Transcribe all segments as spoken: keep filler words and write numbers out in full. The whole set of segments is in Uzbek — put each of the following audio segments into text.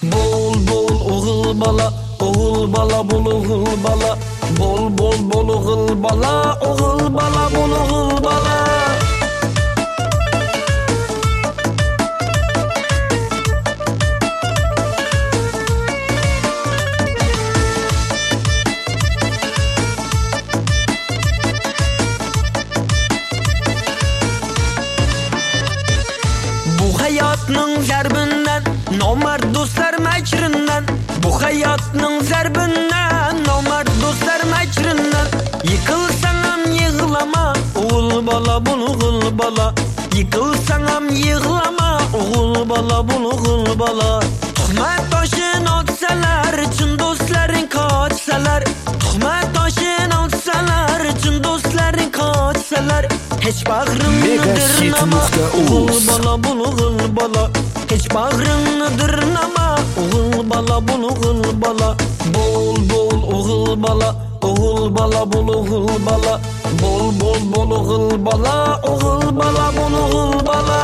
Bol bol oğul bala, oğul bala bol oğul bala. Bol bol bol oğul bala, oğul bala bol oğul bala. Bu hayatның zarbinden, nomard do'stlar makrinden. Bu hayatның zarbinden, nomard do'stlar makrinden. Yıkılsan ham yığlama, oğul bala bul oğul bala. Yıkılsan ham yığlama, oğul bala bul oğul bala. Tuhmat toshini otsalar, chin do'stlaring qochsalar. Tuhmat toshini otsalar, chin do'stlaring qochsalar. Hech bag'ringni dirnama, oğul bala bul oğul bala. Hech bag'ringni dirnama, oğul bala bul oğul bala. Bol bol oğul bala, oğul bala bul oğul bala. Bol bol bol oğul bala, oğul bala bul oğul bala.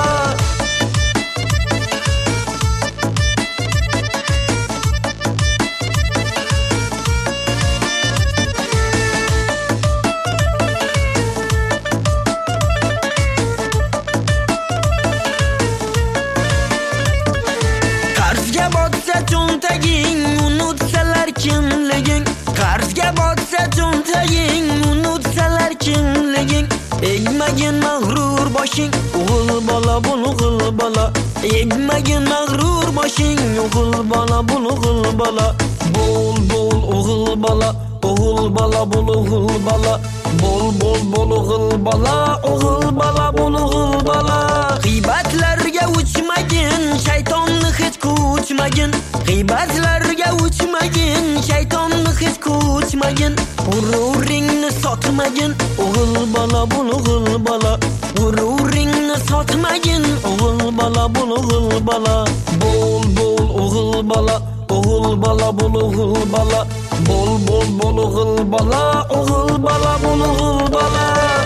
Qarzga botsa cho'ntaging, unutsalar kimliging. Qarzga botsa cho'ntaging, unutsalar kimliging. Egmagin mag'rur boshing, o'g'il bola bul o'g'il bola. Egmagin mag'rur boshing, o'g'il bola bul o'g'il bola. Bol bol o'g'il bola, o'g'il bola bul o'g'il bola. Bol bol bol o'g'il bola, o'g'il bola bul o'g'il bola. G'iybatlarga uchmagin, shaytonni hech kuchmagin. G'iybatlarga uchmagin, shaytonni hech kuchmagin. G'ururingni sotmagin, o'g'il bola bul o'g'il bola. G'ururingni sotmagin, o'g'il bola bul o'g'il bola. Bol bol o'g'il bola, o'g'il bola bul o'g'il bola. Bol bol bol o'g'il bola, o'g'il bola bul o'g'il bola.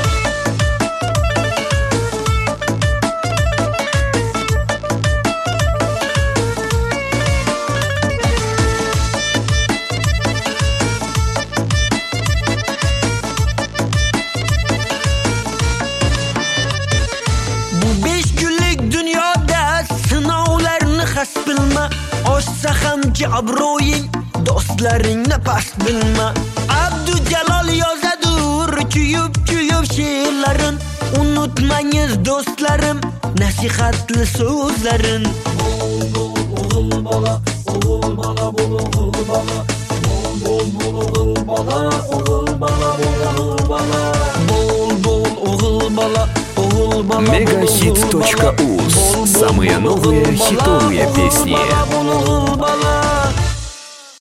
Has bilma, oshsa hamki obro'ying, do'stlaringni past bilma. Abdujalol yozadur kuyib kuyib she'rlarin. Unutmangiz do'stlarim nasihatli so'zlarin. O'g'il bola, o'g'il bola bul o'g'il bola. Bol bol o'g'il bola, o'g'il bola bul o'g'il bola. Bol bol o'g'il bola. Мегахит.уз. Самые новые хитовые песни.